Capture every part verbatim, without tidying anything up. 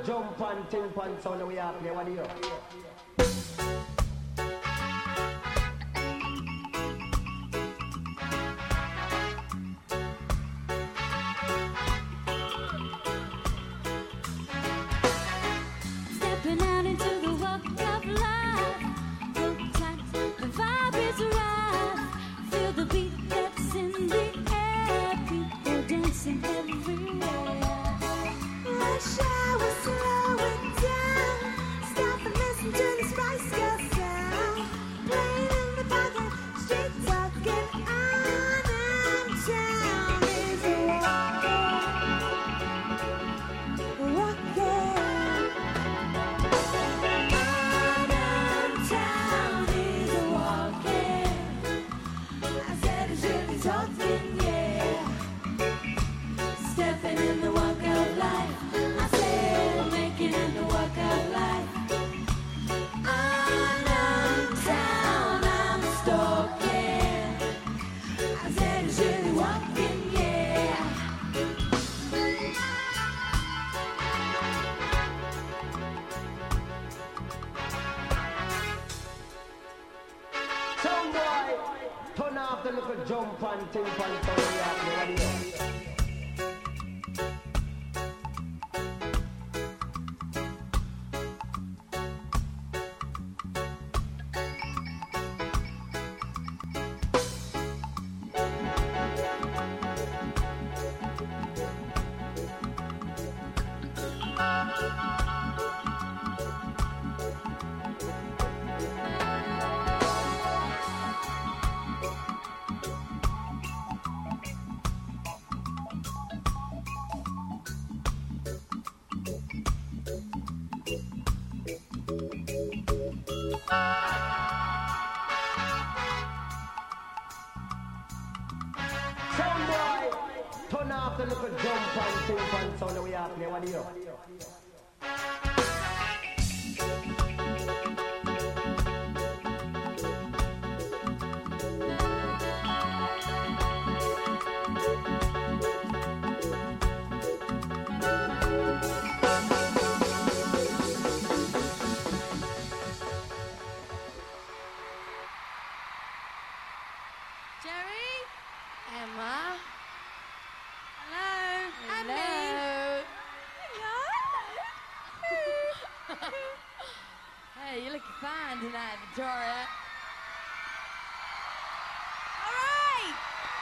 little jump and ting pan sound that we are play. What do you? Stepping out into the walk of life. Hold tight, the vibe is right. Feel the beat that's in the air. People dancing everywhere. Rush hour slowing down. Stop and listen to the Spice Girls sound. Playing in the pocket, street talking on and town is rocking, rocking. Town is walking. I said it's really talking, yeah. Stepping in the walk of life. I said making in the walk of life. I'm downtown, I'm stalking. I said it's really walking, yeah. Some boy, turn off the little jump and ting pan sound that we are play. What do you? Some boy, turn off the little jump and ting pan sound that we are play. What do you? Jerry? Emma? Hello? Hello. Annie? Hello? Hey, you look fine tonight, Victoria. All right!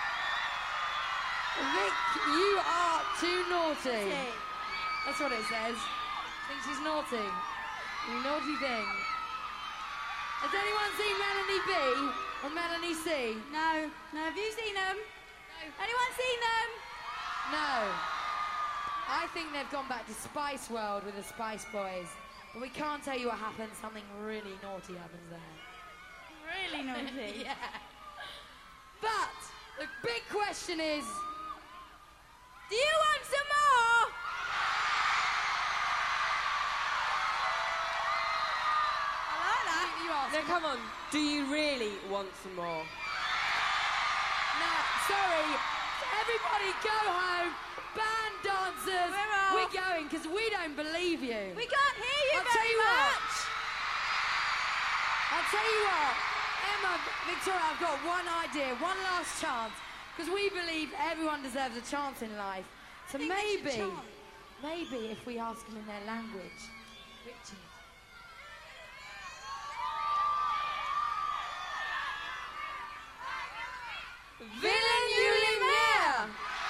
Vic, you are too naughty. See. That's what it says. Thinks she's naughty. You naughty thing. Has anyone seen Melanie B or Melanie C? No. No, have you seen them? Anyone seen them? No. I think they've gone back to Spice World with the Spice Boys. But we can't tell you what happens. Something really naughty happens there. Really naughty. Yeah. But the big question is, Do you want some more? I like that. you, you ask. No, come on. Do you really want some more? No, sorry. Everybody go home. Band dancers. We're off. We're going because we don't believe you. We can't hear you I'll very tell you what. much. I'll tell you what. Emma, Victoria, I've got one idea, one last chance. Because we believe everyone deserves a chance in life. So think we should maybe, chant. maybe if we ask them in their language. Richard. Villain Yulimere!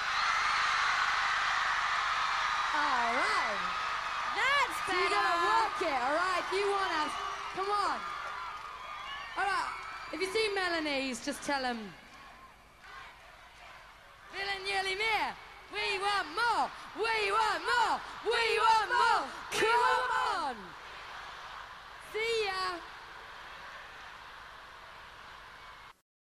All right. That's So better. you're gonna work it, all right? You want us. Come on. All right. If you see Melanie's, just tell them. Villain Yulimere! We want more! We want more! We want more! We want more!